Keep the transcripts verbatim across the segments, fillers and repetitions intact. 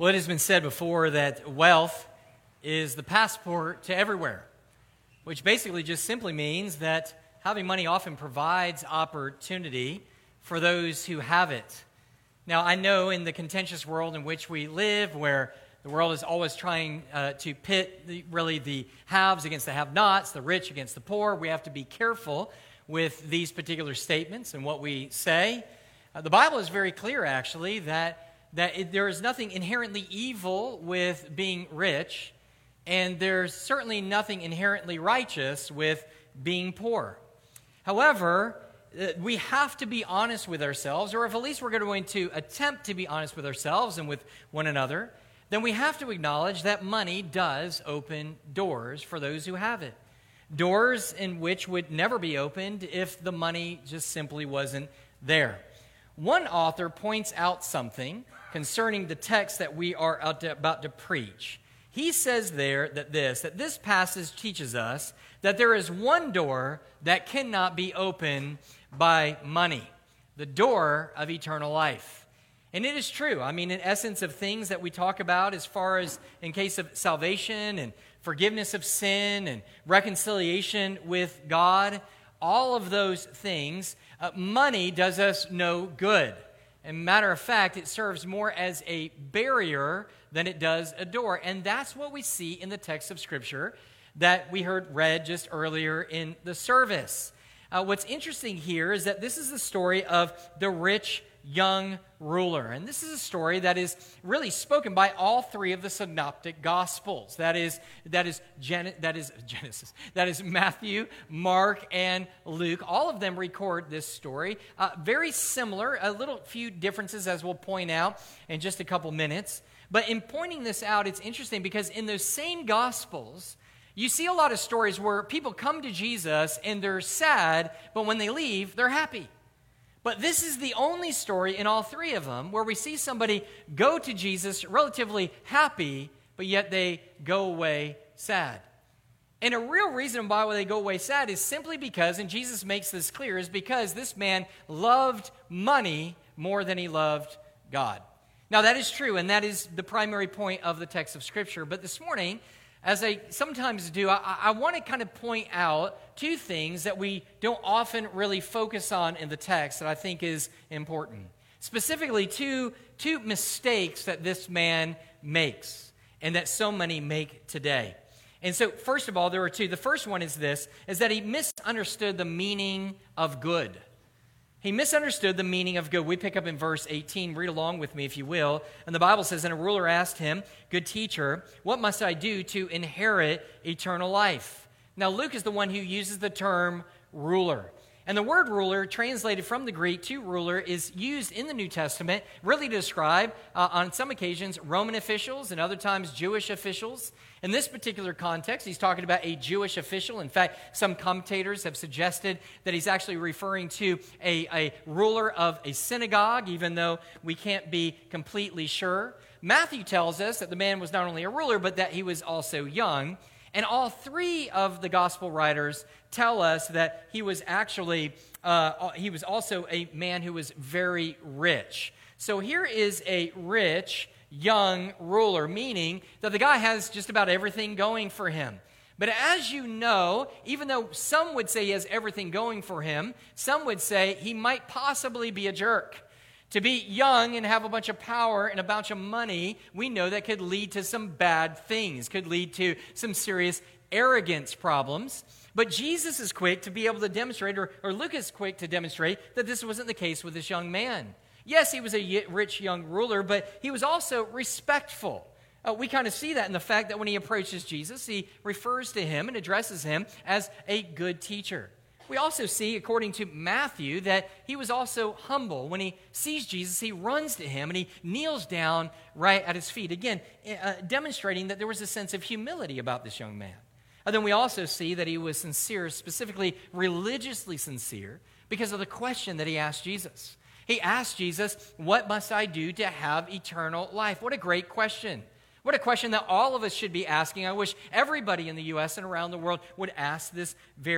Well, it has been said before that wealth is the passport to everywhere, which basically just simply means that having money often provides opportunity for those who have it. Now, I know in the contentious world in which we live, where the world is always trying uh, to pit the, really the haves against the have-nots, the rich against the poor, we have to be careful with these particular statements and what we say. Uh, the Bible is very clear, actually, that that it, there is nothing inherently evil with being rich, and there's certainly nothing inherently righteous with being poor. However, uh, we have to be honest with ourselves, or if at least we're going to attempt to be honest with ourselves and with one another, then we have to acknowledge that money does open doors for those who have it. Doors in which would never be opened if the money just simply wasn't there. One author points out something concerning the text that we are about to preach. He says there that this, that this passage teaches us that there is one door that cannot be opened by money, the door of eternal life. And it is true. I mean, in essence of things that we talk about as far as in case of salvation and forgiveness of sin and reconciliation with God, all of those things, uh, money does us no good. And matter of fact, it serves more as a barrier than it does a door. And that's what we see in the text of Scripture that we heard read just earlier in the service. Uh, what's interesting here is that this is the story of the rich young ruler. And this is a story that is really spoken by all three of the synoptic gospels. That is that is Gen- that is Genesis. That is Matthew, Mark, and Luke. All of them record this story. Uh, very similar, a little few differences as we'll point out in just a couple minutes. But in pointing this out, it's interesting because in those same gospels, you see a lot of stories where people come to Jesus and they're sad, but when they leave, they're happy. But this is the only story in all three of them where we see somebody go to Jesus relatively happy, but yet they go away sad. And a real reason why they go away sad is simply because, and Jesus makes this clear, is because this man loved money more than he loved God. Now that is true, and that is the primary point of the text of Scripture. But this morning, as I sometimes do, I, I want to kind of point out two things that we don't often really focus on in the text that I think is important. Specifically, two, two mistakes that this man makes and that so many make today. And so, first of all, there are two. The first one is this, is that he misunderstood the meaning of good. He misunderstood the meaning of good. We pick up in verse eighteen. Read along with me if you will. And the Bible says, and a ruler asked him, good teacher, what must I do to inherit eternal life? Now, Luke is the one who uses the term ruler. And the word ruler, translated from the Greek to ruler, is used in the New Testament really to describe, uh, on some occasions, Roman officials and other times Jewish officials. In this particular context, he's talking about a Jewish official. In fact, some commentators have suggested that he's actually referring to a, a ruler of a synagogue, even though we can't be completely sure. Matthew tells us that the man was not only a ruler, but that he was also young. And all three of the gospel writers tell us that he was actually, uh, he was also a man who was very rich. So here is a rich, young ruler, meaning that the guy has just about everything going for him. But as you know, even though some would say he has everything going for him, some would say he might possibly be a jerk. To be young and have a bunch of power and a bunch of money, we know that could lead to some bad things, could lead to some serious arrogance problems. But Jesus is quick to be able to demonstrate, or, or Luke is quick to demonstrate, that this wasn't the case with this young man. Yes, he was a rich young ruler, but he was also respectful. Uh, we kind of see that in the fact that when he approaches Jesus, he refers to him and addresses him as a good teacher. We also see, according to Matthew, that he was also humble. When he sees Jesus, he runs to him and he kneels down right at his feet. Again, uh, demonstrating that there was a sense of humility about this young man. And then we also see that he was sincere, specifically religiously sincere, because of the question that he asked Jesus. He asked Jesus, what must I do to have eternal life? What a great question. What a question that all of us should be asking. I wish everybody in the U S and around the world would ask this very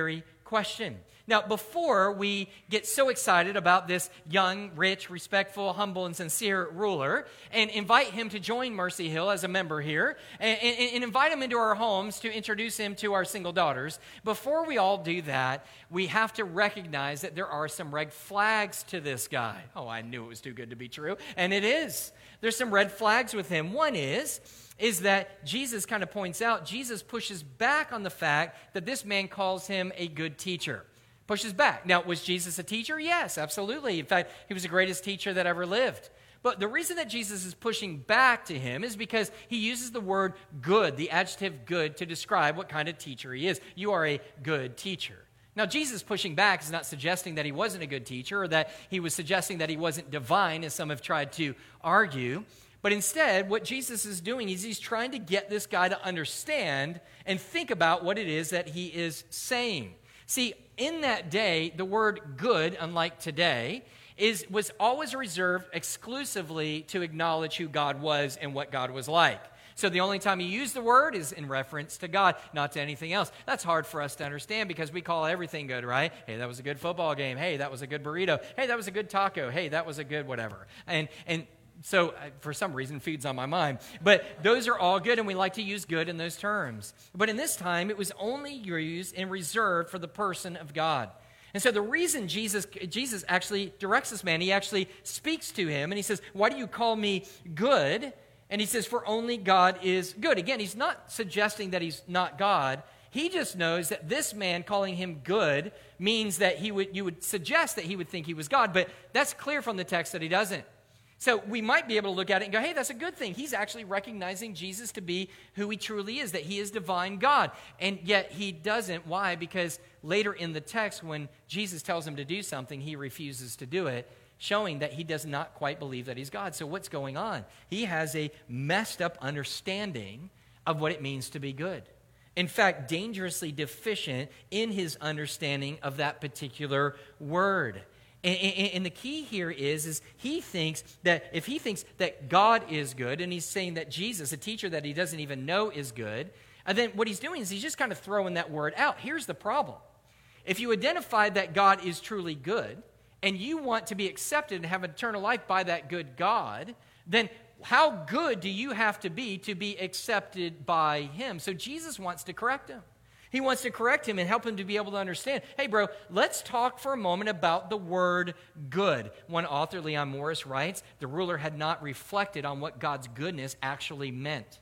question. Now, before we get so excited about this young, rich, respectful, humble, and sincere ruler and invite him to join Mercy Hill as a member here and, and, and invite him into our homes to introduce him to our single daughters, before we all do that, we have to recognize that there are some red flags to this guy. Oh, I knew it was too good to be true, and it is. There's some red flags with him. One is, is that Jesus kind of points out, Jesus pushes back on the fact that this man calls him a good teacher. Pushes back. Now, was Jesus a teacher? Yes, absolutely. In fact, he was the greatest teacher that ever lived. But the reason that Jesus is pushing back to him is because he uses the word good, the adjective good, to describe what kind of teacher he is. You are a good teacher. Now, Jesus pushing back is not suggesting that he wasn't a good teacher or that he was suggesting that he wasn't divine, as some have tried to argue. But instead, what Jesus is doing is he's trying to get this guy to understand and think about what it is that he is saying. See, in that day, the word good, unlike today, is was always reserved exclusively to acknowledge who God was and what God was like. So the only time you use the word is in reference to God, not to anything else. That's hard for us to understand because we call everything good, right? Hey, that was a good football game. Hey, that was a good burrito. Hey, that was a good taco. Hey, that was a good whatever. And and So, uh, for some reason, food's on my mind. But those are all good, and we like to use good in those terms. But in this time, it was only used and reserved for the person of God. And so the reason Jesus, Jesus actually directs this man, he actually speaks to him, and he says, why do you call me good? And he says, for only God is good. Again, he's not suggesting that he's not God. He just knows that this man calling him good means that he would, you would suggest that he would think he was God. But that's clear from the text that he doesn't. So we might be able to look at it and go, hey, that's a good thing. He's actually recognizing Jesus to be who he truly is, that he is divine God. And yet he doesn't. Why? Because later in the text, when Jesus tells him to do something, he refuses to do it, showing that he does not quite believe that he's God. So what's going on? He has a messed up understanding of what it means to be good. In fact, dangerously deficient in his understanding of that particular word. And, and, and the key here is, is he thinks that if he thinks that God is good, and he's saying that Jesus, a teacher that he doesn't even know is good, and then what he's doing is he's just kind of throwing that word out. Here's the problem. If you identify that God is truly good, and you want to be accepted and have eternal life by that good God, then how good do you have to be to be accepted by him? So Jesus wants to correct him. He wants to correct him and help him to be able to understand, hey, bro, let's talk for a moment about the word good. One author, Leon Morris, writes, the ruler had not reflected on what God's goodness actually meant.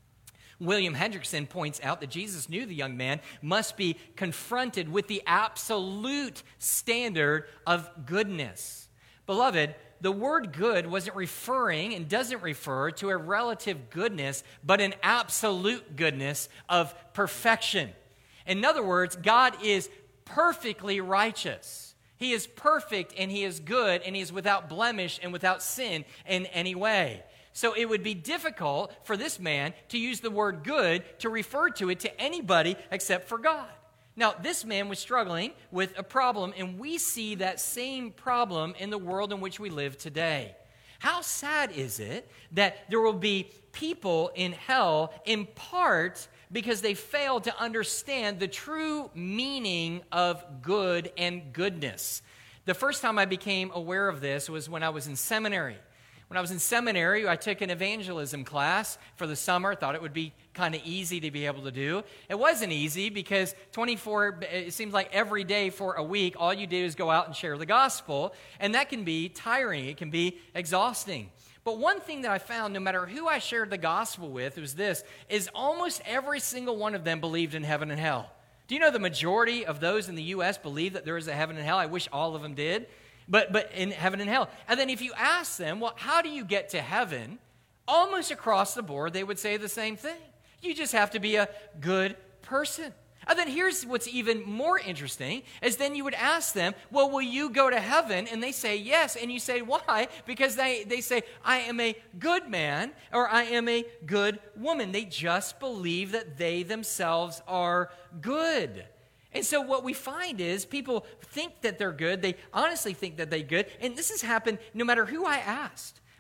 William Hendrickson points out that Jesus knew the young man must be confronted with the absolute standard of goodness. Beloved, the word good wasn't referring and doesn't refer to a relative goodness, but an absolute goodness of perfection. In other words, God is perfectly righteous. He is perfect and he is good and he is without blemish and without sin in any way. So it would be difficult for this man to use the word good to refer to it to anybody except for God. Now, this man was struggling with a problem, and we see that same problem in the world in which we live today. How sad is it that there will be people in hell in part because they failed to understand the true meaning of good and goodness. The first time I became aware of this was when I was in seminary. When I was in seminary, I took an evangelism class for the summer. Thought it would be kind of easy to be able to do. It wasn't easy because twenty-four, it seems like every day for a week, all you do is go out and share the gospel. And that can be tiring. It can be exhausting. But one thing that I found, no matter who I shared the gospel with, was this, is almost every single one of them believed in heaven and hell. Do you know the majority of those in the U S believe that there is a heaven and hell? I wish all of them did. But but in heaven and hell. And then if you ask them, well, how do you get to heaven? Almost across the board, they would say the same thing. You just have to be a good person. And then here's what's even more interesting, is then you would ask them, well, will you go to heaven? And they say yes. And you say, why? Because they, they say, I am a good man, or I am a good woman. They just believe that they themselves are good. And so what we find is people think that they're good. They honestly think that they're good. And this has happened no matter who I asked.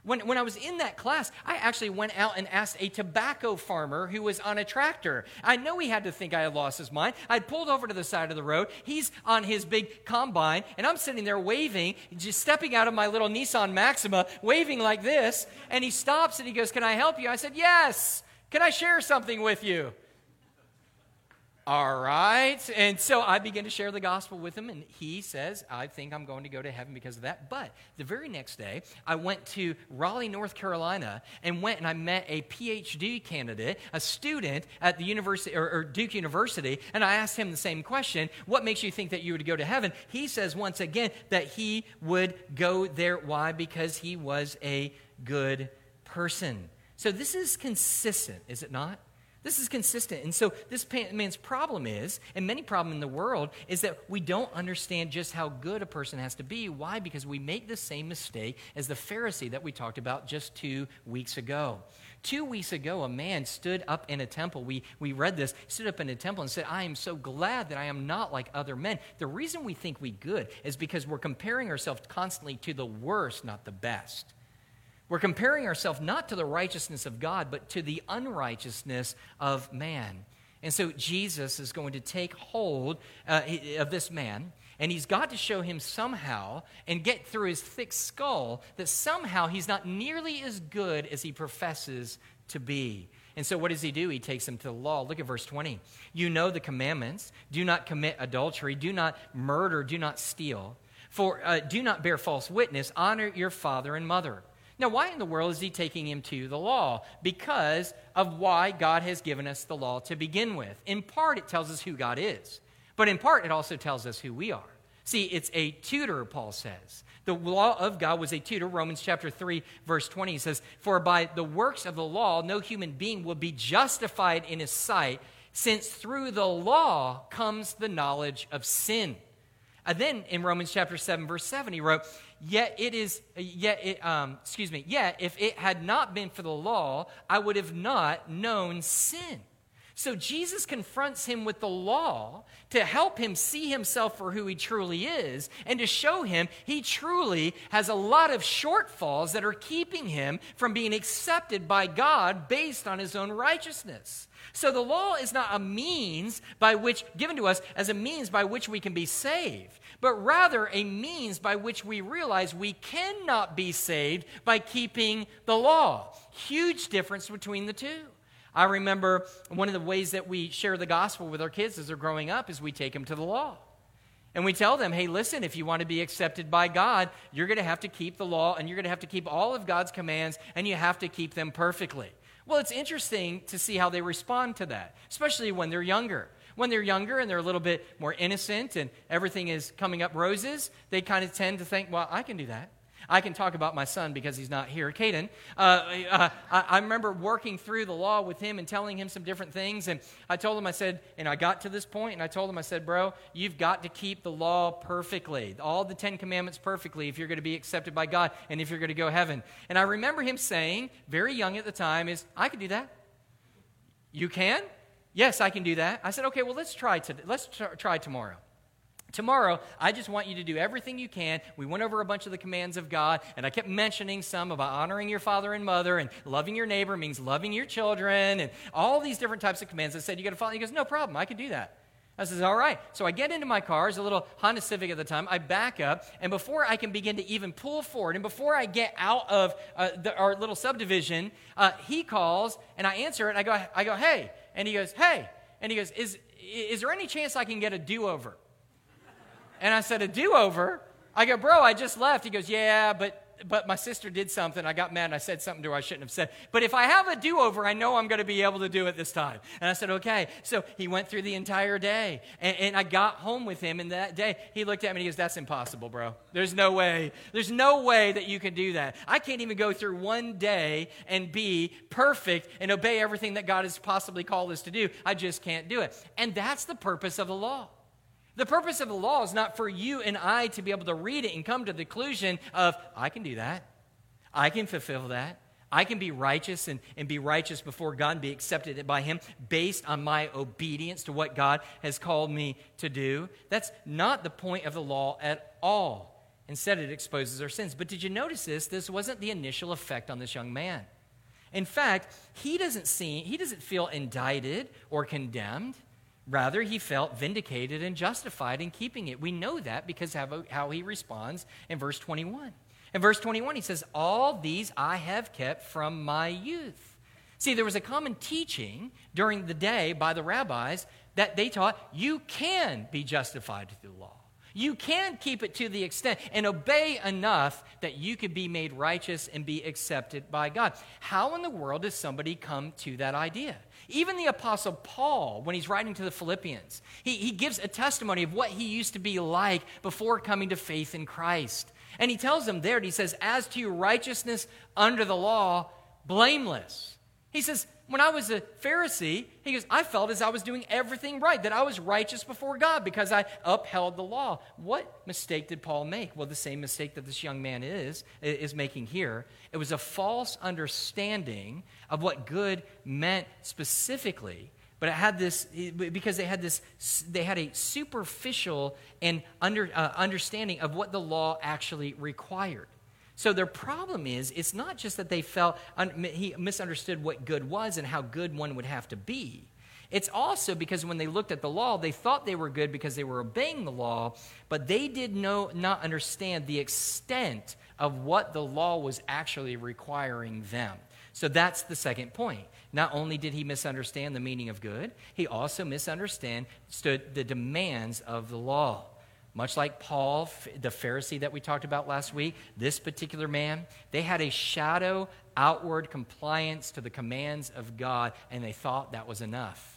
When, when I was in that class, I actually went out and asked a tobacco farmer who was on a tractor. I know he had to think I had lost his mind. I'd pulled over to the side of the road. He's on his big combine, and I'm sitting there waving, just stepping out of my little Nissan Maxima, waving like this. And he stops and he goes, "Can I help you?" I said, "Yes. Can I share something with you?" All right. And so I begin to share the gospel with him, and he says, "I think I'm going to go to heaven because of that." But the very next day, I went to Raleigh, North Carolina, and went and I met a P H D candidate, a student at the university or, or Duke University, and I asked him the same question: "What makes you think that you would go to heaven?" He says once again that he would go there. Why? Because he was a good person. So this is consistent, is it not? This is consistent. And so this man's problem is, and many problems in the world, is that we don't understand just how good a person has to be. Why? Because we make the same mistake as the Pharisee that we talked about just two weeks ago. Two weeks ago, a man stood up in a temple. We, we read this, stood up in a temple and said, "I am so glad that I am not like other men." The reason we think we good is because we're comparing ourselves constantly to the worst, not the best. We're comparing ourselves not to the righteousness of God, but to the unrighteousness of man. And so Jesus is going to take hold uh, of this man, and he's got to show him somehow and get through his thick skull that somehow he's not nearly as good as he professes to be. And so what does he do? He takes him to the law. Look at verse twenty. "You know the commandments. Do not commit adultery. Do not murder. Do not steal. For uh, do not bear false witness. Honor your father and mother." Now, why in the world is he taking him to the law? Because of why God has given us the law to begin with. In part, it tells us who God is. But in part, it also tells us who we are. See, it's a tutor, Paul says. The law of God was a tutor. Romans chapter three, verse twenty says, "For by the works of the law, no human being will be justified in his sight, since through the law comes the knowledge of sin." And then in Romans chapter seven, verse seven, he wrote, Yet it is, yet it, um, excuse me, yet if it had not been for the law, I would have not known sin." So Jesus confronts him with the law to help him see himself for who he truly is and to show him he truly has a lot of shortfalls that are keeping him from being accepted by God based on his own righteousness. So the law is not a means by which, given to us as a means by which we can be saved, but rather a means by which we realize we cannot be saved by keeping the law. Huge difference between the two. I remember one of the ways that we share the gospel with our kids as they're growing up is we take them to the law. And we tell them, hey, listen, if you want to be accepted by God, you're going to have to keep the law, and you're going to have to keep all of God's commands, and you have to keep them perfectly. Well, it's interesting to see how they respond to that, especially when they're younger. When they're younger and they're a little bit more innocent and everything is coming up roses, they kind of tend to think, well, I can do that. I can talk about my son because he's not here, Caden. Uh, uh, I, I remember working through the law with him and telling him some different things. And I told him, I said, and I got to this point, and I told him, I said, bro, you've got to keep the law perfectly, all the Ten Commandments perfectly if you're going to be accepted by God and if you're going to go to heaven. And I remember him saying, very young at the time, is, I can do that. You can? Yes, I can do that. I said, okay, well, let's try, to, let's t- try tomorrow. Tomorrow, I just want you to do everything you can. We went over a bunch of the commands of God, and I kept mentioning some about honoring your father and mother, and loving your neighbor means loving your children, and all these different types of commands. I said, you got to follow. He goes, no problem, I can do that. I says, all right. So I get into my car. It's a little Honda Civic at the time. I back up, and before I can begin to even pull forward, and before I get out of uh, the, our little subdivision, uh, he calls, and I answer it, and I go, I go, hey. And he goes, hey. And he goes, is, is there any chance I can get a do-over? And I said, a do-over? I go, bro, I just left. He goes, yeah, but but my sister did something. I got mad and I said something to her I shouldn't have said. But if I have a do-over, I know I'm going to be able to do it this time. And I said, okay. So he went through the entire day. And, and I got home with him. And that day, he looked at me and he goes, that's impossible, bro. There's no way. There's no way that you can do that. I can't even go through one day and be perfect and obey everything that God has possibly called us to do. I just can't do it. And that's the purpose of the law. The purpose of the law is not for you and I to be able to read it and come to the conclusion of, I can do that. I can fulfill that. I can be righteous and, and be righteous before God and be accepted by Him based on my obedience to what God has called me to do. That's not the point of the law at all. Instead, it exposes our sins. But did you notice this? This wasn't the initial effect on this young man. In fact, he doesn't see, he doesn't feel indicted or condemned. Rather, he felt vindicated and justified in keeping it. We know that because of how he responds in verse twenty-one. In verse twenty-one, he says, all these I have kept from my youth. See, there was a common teaching during the day by the rabbis that they taught you can be justified through the law. You can keep it to the extent and obey enough that you could be made righteous and be accepted by God. How in the world does somebody come to that idea? Even the Apostle Paul, when he's writing to the Philippians, he, he gives a testimony of what he used to be like before coming to faith in Christ. And he tells them there, and he says, as to your righteousness under the law, blameless. He says, when I was a Pharisee, he goes, I felt as I was doing everything right, that I was righteous before God because I upheld the law. What mistake did Paul make? Well, the same mistake that this young man is, is making here. It was a false understanding of what good meant specifically, but it had this, because they had this, they had a superficial and under, uh, understanding of what the law actually required. So their problem is, it's not just that they felt, un- he misunderstood what good was and how good one would have to be. It's also because when they looked at the law, they thought they were good because they were obeying the law, but they did no, not understand the extent of what the law was actually requiring them. So that's the second point. Not only did he misunderstand the meaning of good, he also misunderstood the demands of the law. Much like Paul, the Pharisee that we talked about last week, this particular man, they had a shadow outward compliance to the commands of God, and they thought that was enough.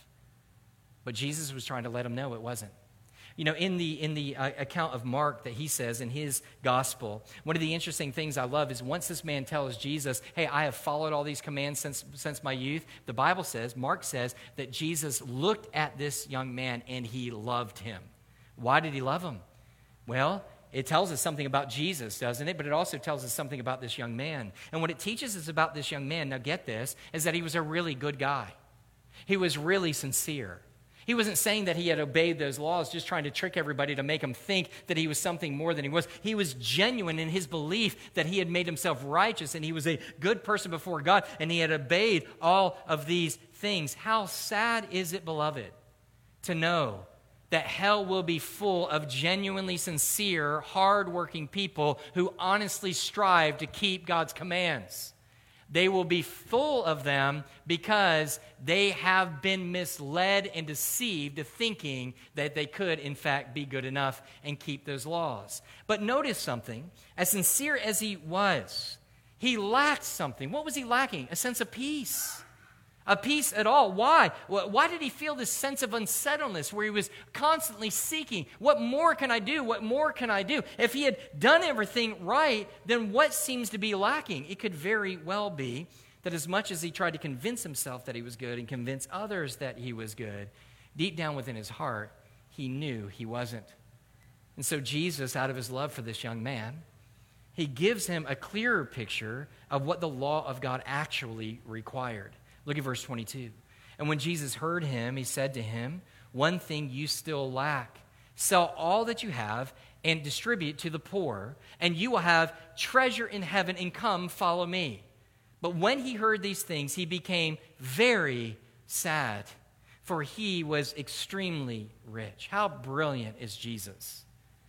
But Jesus was trying to let them know it wasn't. You know, in the in the uh, account of Mark that he says in his gospel, one of the interesting things I love is once this man tells Jesus, hey, I have followed all these commands since, since my youth, the Bible says, Mark says, that Jesus looked at this young man and he loved him. Why did he love him? Well, it tells us something about Jesus, doesn't it? But it also tells us something about this young man. And what it teaches us about this young man, now get this, is that he was a really good guy. He was really sincere. He wasn't saying that he had obeyed those laws, just trying to trick everybody to make him think that he was something more than he was. He was genuine in his belief that he had made himself righteous and he was a good person before God and he had obeyed all of these things. How sad is it, beloved, to know that hell will be full of genuinely sincere, hardworking people who honestly strive to keep God's commands. They will be full of them because they have been misled and deceived to thinking that they could, in fact, be good enough and keep those laws. But notice something. As sincere as he was, he lacked something. What was he lacking? A sense of peace. A peace at all. Why? Why did he feel this sense of unsettledness where he was constantly seeking, what more can I do? What more can I do? If he had done everything right, then what seems to be lacking? It could very well be that as much as he tried to convince himself that he was good and convince others that he was good, deep down within his heart, he knew he wasn't. And so Jesus, out of his love for this young man, he gives him a clearer picture of what the law of God actually required. Look at verse twenty-two. And when Jesus heard him, he said to him, one thing you still lack. Sell all that you have and distribute to the poor, and you will have treasure in heaven, and come, follow me. But when he heard these things, he became very sad, for he was extremely rich. How brilliant is Jesus?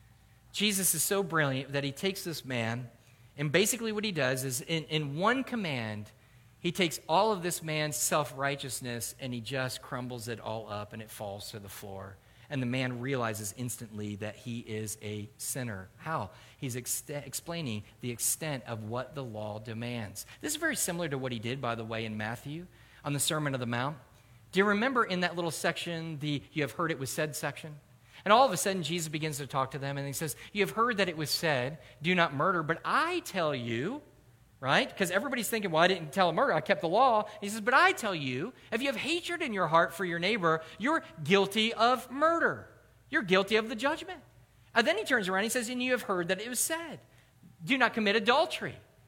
Jesus is so brilliant that he takes this man, and basically what he does is in, in one command, he takes all of this man's self-righteousness and he just crumbles it all up and it falls to the floor. And the man realizes instantly that he is a sinner. How? He's ex- explaining the extent of what the law demands. This is very similar to what he did, by the way, in Matthew on the Sermon on the Mount. Do you remember in that little section, the you have heard it was said section? And all of a sudden, Jesus begins to talk to them and he says, you have heard that it was said, do not murder, but I tell you, right? Because everybody's thinking, well, I didn't tell a murder. I kept the law. He says, but I tell you, if you have hatred in your heart for your neighbor, you're guilty of murder. You're guilty of the judgment. And then he turns around and he says, and you have heard that it was said, do not commit adultery.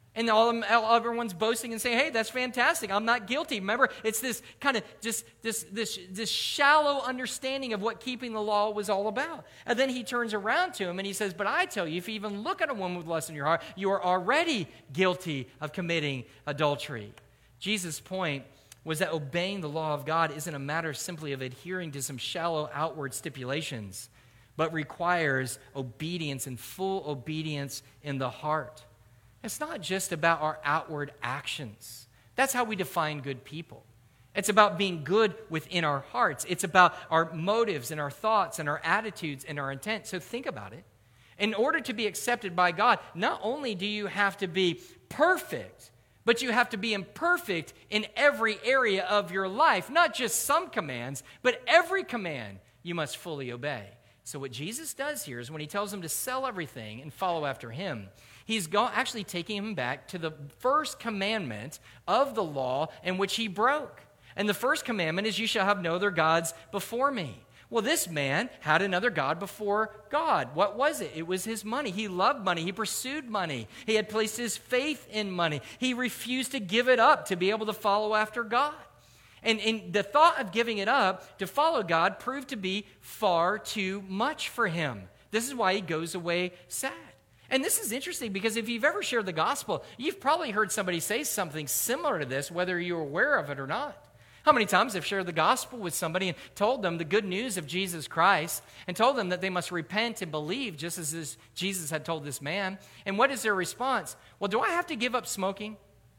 And all, all everyone's boasting and saying, hey, that's fantastic. I'm not guilty. Remember, it's this kind of just this, this, this shallow understanding of what keeping the law was all about. And then he turns around to him and he says, but I tell you, if you even look at a woman with lust in your heart, you are already guilty of committing adultery. Jesus' point was that obeying the law of God isn't a matter simply of adhering to some shallow outward stipulations, but requires obedience and full obedience in the heart. It's not just about our outward actions. That's how we define good people. It's about being good within our hearts. It's about our motives and our thoughts and our attitudes and our intent. So think about it. In order to be accepted by God, not only do you have to be perfect, but you have to be imperfect in every area of your life. Not just some commands, but every command you must fully obey. So what Jesus does here is when he tells them to sell everything and follow after him, he's go- actually taking him back to the first commandment of the law in which he broke. And the first commandment is, you shall have no other gods before me. Well, this man had another god before God. What was it? It was his money. He loved money. He pursued money. He had placed his faith in money. He refused to give it up to be able to follow after God. And, and the thought of giving it up to follow God proved to be far too much for him. This is why he goes away sad. And this is interesting because if you've ever shared the gospel, you've probably heard somebody say something similar to this, whether you're aware of it or not. How many times have shared the gospel with somebody and told them the good news of Jesus Christ and told them that they must repent and believe just as this, Jesus had told this man? And what is their response? Well, do I have to give up smoking?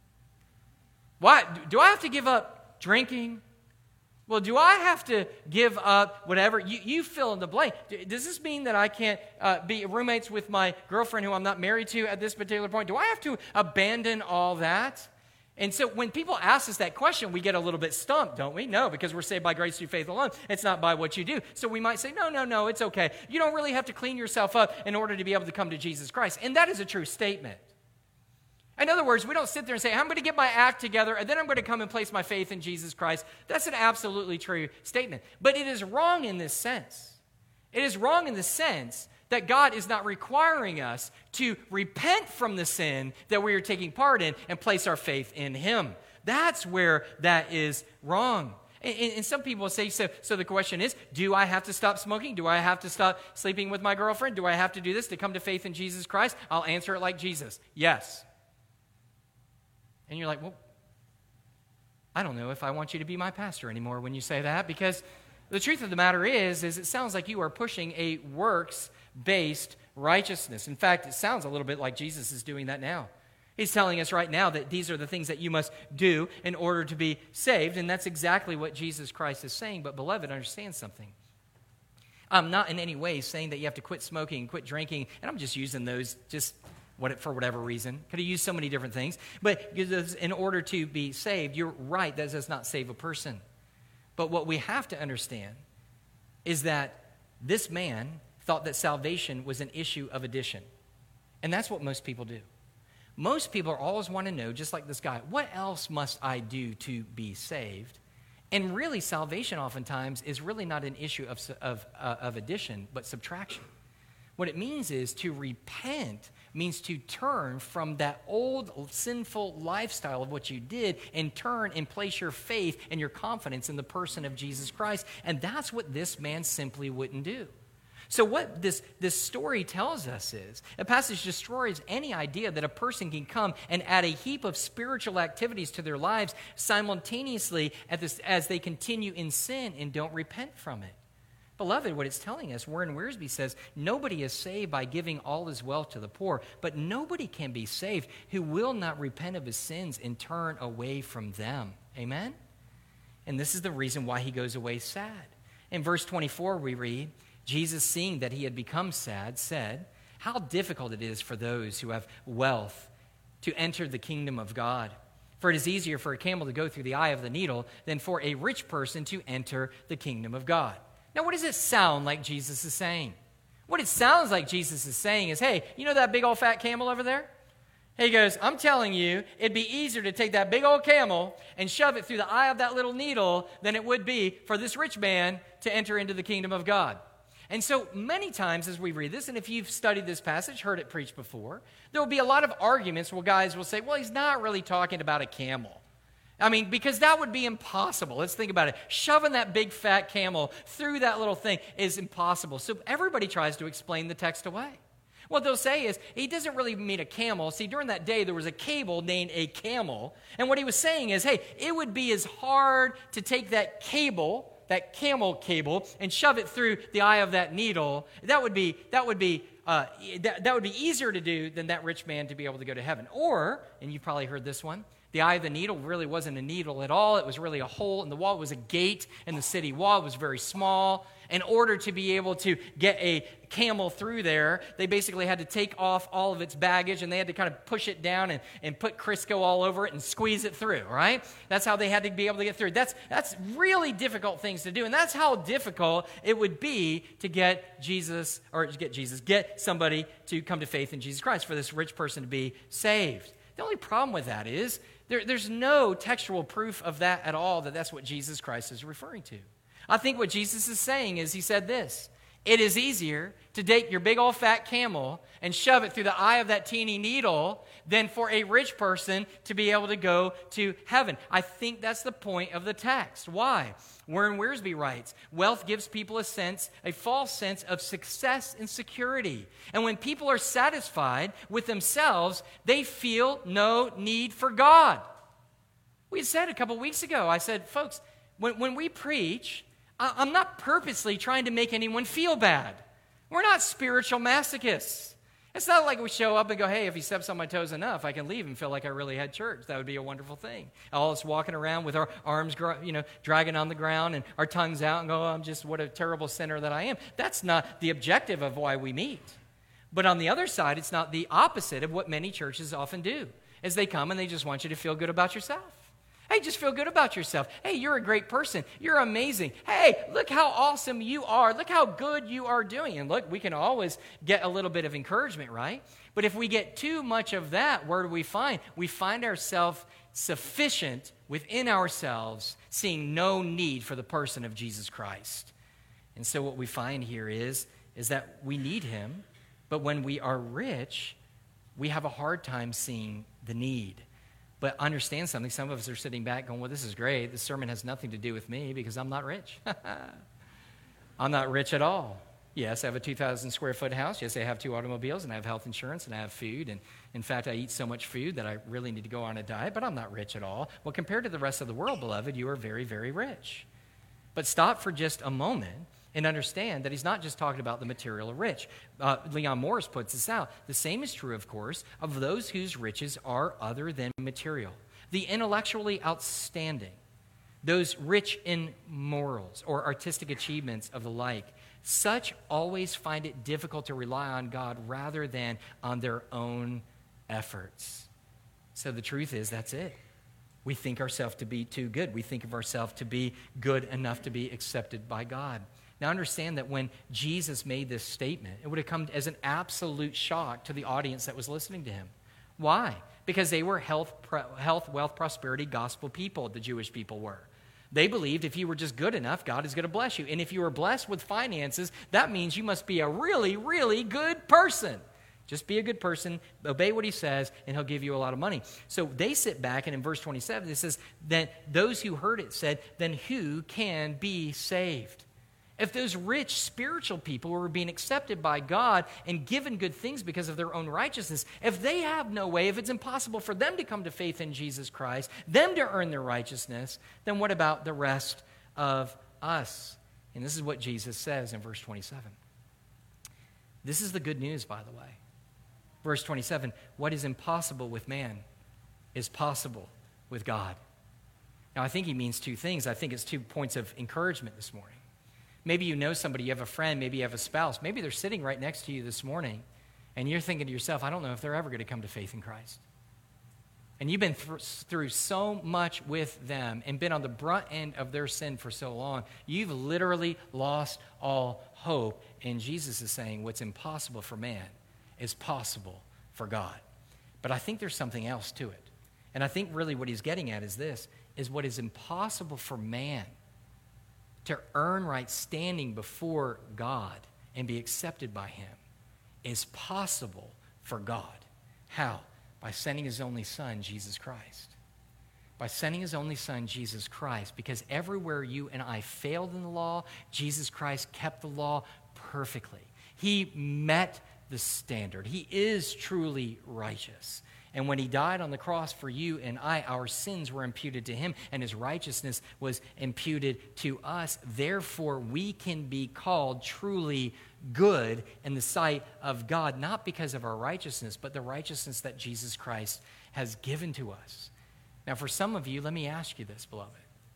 Why? Do I have to give up drinking? Well, do I have to give up whatever? You, you fill in the blank. Does this mean that I can't uh, be roommates with my girlfriend who I'm not married to at this particular point? Do I have to abandon all that? And so when people ask us that question, we get a little bit stumped, don't we? No, because we're saved by grace through faith alone. It's not by what you do. So we might say, no, no, no, it's okay. You don't really have to clean yourself up in order to be able to come to Jesus Christ. And that is a true statement. In other words, we don't sit there and say, I'm going to get my act together, and then I'm going to come and place my faith in Jesus Christ. That's an absolutely true statement. But it is wrong in this sense. It is wrong in the sense that God is not requiring us to repent from the sin that we are taking part in and place our faith in him. That's where that is wrong. And, and some people say, so, so the question is, do I have to stop smoking? Do I have to stop sleeping with my girlfriend? Do I have to do this to come to faith in Jesus Christ? I'll answer it like Jesus. Yes. And you're like, well, I don't know if I want you to be my pastor anymore when you say that, because the truth of the matter is, is it sounds like you are pushing a works-based righteousness. In fact, it sounds a little bit like Jesus is doing that now. He's telling us right now that these are the things that you must do in order to be saved, and that's exactly what Jesus Christ is saying. But beloved, understand something. I'm not in any way saying that you have to quit smoking, quit drinking, and I'm just using those just What, for whatever reason. Could have used so many different things. But in order to be saved, you're right, that does not save a person. But what we have to understand is that this man thought that salvation was an issue of addition. And that's what most people do. Most people always want to know, just like this guy, what else must I do to be saved? And really, salvation oftentimes is really not an issue of, of, uh, of addition, but subtraction. What it means is to repent means to turn from that old sinful lifestyle of what you did and turn and place your faith and your confidence in the person of Jesus Christ. And that's what this man simply wouldn't do. So what this, this story tells us is, a passage destroys any idea that a person can come and add a heap of spiritual activities to their lives simultaneously at this, as they continue in sin and don't repent from it. Beloved, what it's telling us, Warren Wiersbe says, nobody is saved by giving all his wealth to the poor, but nobody can be saved who will not repent of his sins and turn away from them. Amen? And this is the reason why he goes away sad. In verse twenty-four, we read, Jesus, seeing that he had become sad, said, how difficult it is for those who have wealth to enter the kingdom of God. For it is easier for a camel to go through the eye of the needle than for a rich person to enter the kingdom of God. Now, what does it sound like Jesus is saying? What it sounds like Jesus is saying is, hey, you know that big old fat camel over there? He goes, I'm telling you, it'd be easier to take that big old camel and shove it through the eye of that little needle than it would be for this rich man to enter into the kingdom of God. And so many times as we read this, and if you've studied this passage, heard it preached before, there will be a lot of arguments where guys will say, well, he's not really talking about a camel. I mean, because that would be impossible. Let's think about it. Shoving that big fat camel through that little thing is impossible. So everybody tries to explain the text away. What they'll say is, he doesn't really mean a camel. See, during that day, there was a cable named a camel. And what he was saying is, hey, it would be as hard to take that cable, that camel cable, and shove it through the eye of that needle. That would be, that would be, uh, that, that would be easier to do than that rich man to be able to go to heaven. Or, and you've probably heard this one, the eye of the needle really wasn't a needle at all. It was really a hole in the wall. It was a gate in the city wall. It was very small. In order to be able to get a camel through there, they basically had to take off all of its baggage, and they had to kind of push it down and, and put Crisco all over it and squeeze it through, right? That's how they had to be able to get through. That's, that's really difficult things to do, and that's how difficult it would be to get Jesus, or get Jesus, get somebody to come to faith in Jesus Christ, for this rich person to be saved. The only problem with that is there, there's no textual proof of that at all, that that's what Jesus Christ is referring to. I think what Jesus is saying is, he said this: it is easier to take your big old fat camel and shove it through the eye of that teeny needle than for a rich person to be able to go to heaven. I think that's the point of the text. Why? Warren Wiersbe writes, wealth gives people a sense, a false sense of success and security. And when people are satisfied with themselves, they feel no need for God. We said a couple weeks ago, I said, folks, when, when we preach, I'm not purposely trying to make anyone feel bad. We're not spiritual masochists. It's not like we show up and go, hey, if he steps on my toes enough, I can leave and feel like I really had church. That would be a wonderful thing. All us walking around with our arms, you know, dragging on the ground and our tongues out and go, oh, I'm just, what a terrible sinner that I am. That's not the objective of why we meet. But on the other side, it's not the opposite of what many churches often do, is they come and they just want you to feel good about yourself. Hey, just feel good about yourself. Hey, you're a great person. You're amazing. Hey, look how awesome you are. Look how good you are doing. And look, we can always get a little bit of encouragement, right? But if we get too much of that, where do we find? We find ourselves sufficient within ourselves, seeing no need for the person of Jesus Christ. And so what we find here is, is that we need him, but when we are rich, we have a hard time seeing the need. But understand something, some of us are sitting back going, well, this is great. This sermon has nothing to do with me because I'm not rich. I'm not rich at all. Yes, I have a two thousand square foot house. Yes, I have two automobiles, and I have health insurance, and I have food. And in fact, I eat so much food that I really need to go on a diet, but I'm not rich at all. Well, compared to the rest of the world, beloved, you are very, very rich. But stop for just a moment and understand that he's not just talking about the material rich. Uh, Leon Morris puts this out. The same is true, of course, of those whose riches are other than material. The intellectually outstanding, those rich in morals or artistic achievements of the like, such always find it difficult to rely on God rather than on their own efforts. So the truth is, that's it. We think ourselves to be too good. We think of ourselves to be good enough to be accepted by God. Now understand that when Jesus made this statement, it would have come as an absolute shock to the audience that was listening to him. Why? Because they were health, health, wealth, prosperity, gospel people, the Jewish people were. They believed if you were just good enough, God is going to bless you. And if you were blessed with finances, that means you must be a really, really good person. Just be a good person, obey what he says, and he'll give you a lot of money. So they sit back, and in verse twenty-seven, it says that those who heard it said, then who can be saved? If those rich spiritual people were being accepted by God and given good things because of their own righteousness, if they have no way, if it's impossible for them to come to faith in Jesus Christ, them to earn their righteousness, then what about the rest of us? And this is what Jesus says in verse twenty-seven. This is the good news, by the way. Verse twenty-seven, what is impossible with man is possible with God. Now, I think he means two things. I think it's two points of encouragement this morning. Maybe you know somebody, you have a friend, maybe you have a spouse. Maybe they're sitting right next to you this morning, and you're thinking to yourself, I don't know if they're ever going to come to faith in Christ. And you've been th- through so much with them and been on the brunt end of their sin for so long, you've literally lost all hope. And Jesus is saying what's impossible for man is possible for God. But I think there's something else to it. And I think really what he's getting at is this, is what is impossible for man to earn right standing before God and be accepted by him is possible for God. How? By sending his only son, Jesus Christ. By sending his only son, Jesus Christ, because everywhere you and I failed in the law, Jesus Christ kept the law perfectly. He met the standard. He is truly righteous. And when he died on the cross for you and I, our sins were imputed to him, and his righteousness was imputed to us. Therefore, we can be called truly good in the sight of God, not because of our righteousness, but the righteousness that Jesus Christ has given to us. Now, for some of you, let me ask you this, beloved.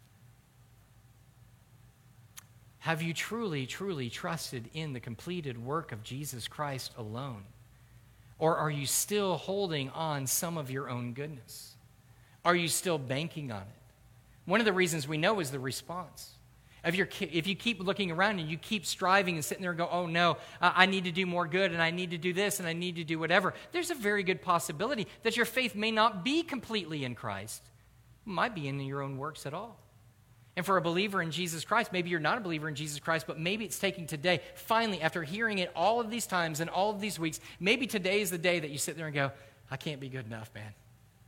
Have you truly, truly trusted in the completed work of Jesus Christ alone? Or are you still holding on some of your own goodness? Are you still banking on it? One of the reasons we know is the response. If, you're, if you keep looking around and you keep striving and sitting there and go, oh no, uh, I need to do more good and I need to do this and I need to do whatever, there's a very good possibility that your faith may not be completely in Christ. It might be in your own works at all. And for a believer in Jesus Christ, maybe you're not a believer in Jesus Christ, but maybe it's taking today, finally, after hearing it all of these times and all of these weeks, maybe today is the day that you sit there and go, I can't be good enough, man.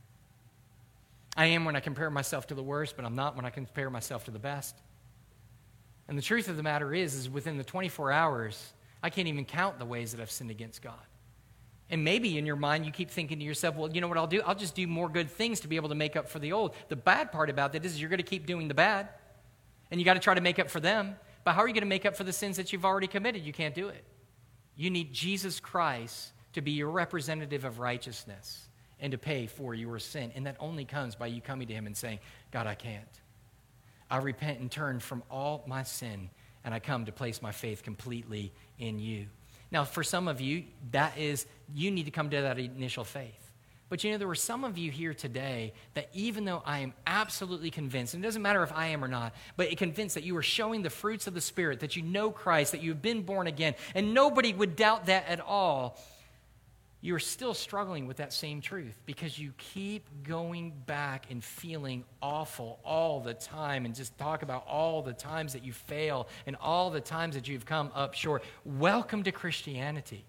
I am when I compare myself to the worst, but I'm not when I compare myself to the best. And the truth of the matter is, is within the twenty-four hours, I can't even count the ways that I've sinned against God. And maybe in your mind, you keep thinking to yourself, well, you know what I'll do? I'll just do more good things to be able to make up for the old. The bad part about that is you're going to keep doing the bad, and you got to try to make up for them. But how are you going to make up for the sins that you've already committed? You can't do it. You need Jesus Christ to be your representative of righteousness and to pay for your sin. And that only comes by you coming to him and saying, God, I can't. I repent and turn from all my sin, and I come to place my faith completely in you. Now, for some of you, that is, you need to come to that initial faith. But you know, there were some of you here today that even though I am absolutely convinced, and it doesn't matter if I am or not, but convinced that you are showing the fruits of the Spirit, that you know Christ, that you've been born again, and nobody would doubt that at all, you are still struggling with that same truth because you keep going back and feeling awful all the time and just talk about all the times that you fail and all the times that you've come up short. Welcome to Christianity.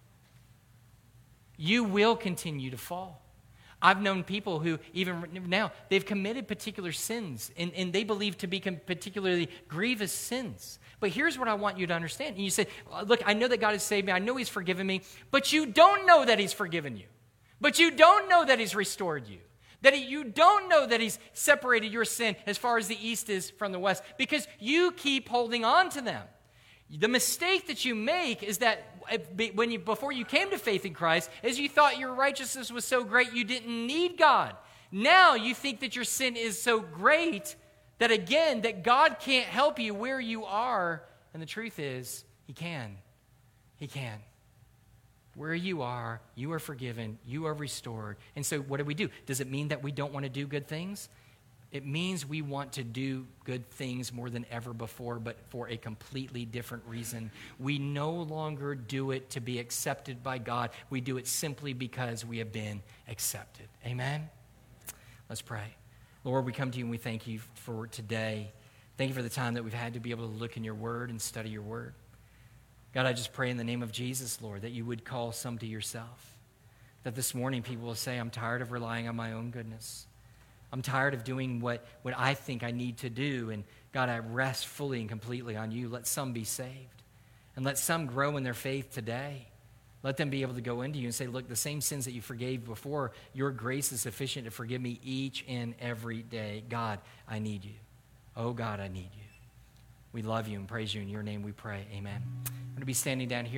You will continue to fall. I've known people who, even now, they've committed particular sins, and, and they believe to be particularly grievous sins. But here's what I want you to understand. And you say, look, I know that God has saved me. I know he's forgiven me. But you don't know that he's forgiven you. But you don't know that he's restored you. That he, you don't know that he's separated your sin as far as the east is from the west. Because you keep holding on to them. The mistake that you make is that when you, before you came to faith in Christ, is you thought your righteousness was so great you didn't need God. Now you think that your sin is so great that again, that God can't help you where you are. And the truth is, he can. He can. Where you are, you are forgiven, you are restored. And so what do we do? Does it mean that we don't want to do good things? It means we want to do good things more than ever before, but for a completely different reason. We no longer do it to be accepted by God. We do it simply because we have been accepted. Amen? Let's pray. Lord, we come to you and we thank you for today. Thank you for the time that we've had to be able to look in your word and study your word. God, I just pray in the name of Jesus, Lord, that you would call some to yourself. That this morning people will say, I'm tired of relying on my own goodness. I'm tired of doing what, what I think I need to do. And God, I rest fully and completely on you. Let some be saved. And let some grow in their faith today. Let them be able to go into you and say, look, the same sins that you forgave before, your grace is sufficient to forgive me each and every day. God, I need you. Oh, God, I need you. We love you and praise you. In your name we pray. Amen. I'm going to be standing down here.